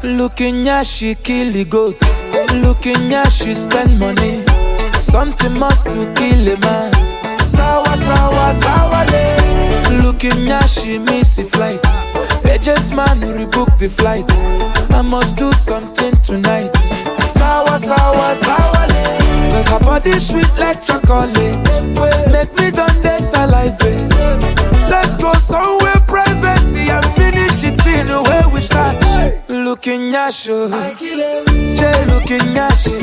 Looking at she kill the goat. Looking at she spend money. Something must to kill a man. Sawa, sawa, sawa, le. Looking at she miss a flight. Agent man rebook the flight. I must do something tonight. Sawa, sawa, sawa, le. Cause her body sweet like chocolate. Make me done this salivate. Let's go somewhere private and finish it in the way we start. Looking at you, Jay looking at you.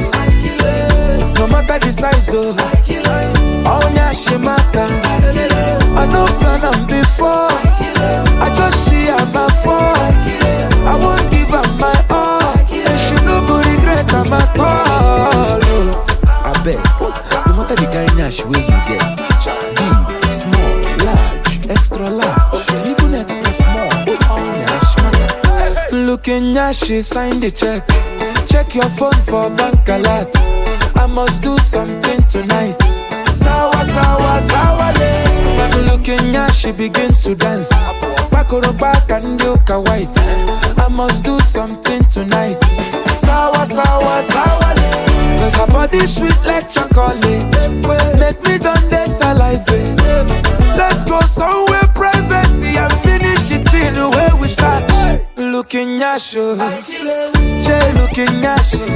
No matter the size of all she matter. I don't plan on before. I just see her my fall. I won't give her my all. And she no go regret her my all. I bet, no matter the kind of way you get, big, small, large, extra large, even extra small, all Nash matter. Looking at she sign the check. Check your phone for bank alert. I must do something tonight. Sawa, sawa, sawa, le. Looking at she begin to dance. Back or back and look white. I must do something tonight. Sawa, sawa, sawa, le. Cause her body sweet like chocolate. Make me done this salivate. Let's go somewhere private and finish it in the way we start. Looking at you, Jay looking at you.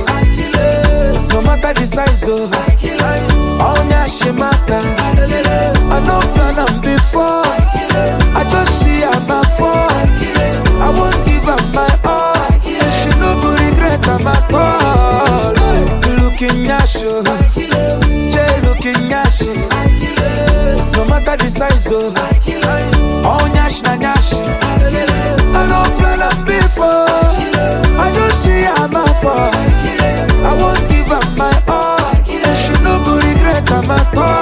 No matter the size of all she matter. I don't plan on before. I just see her my fall. I won't give her my all. And she no go regret her my all. Looking at you, Jay looking at you. No matter the size of all nyash na nyash. I don't plan on before. I just see her my fall. I won't give her my all. And she no go regret her my all.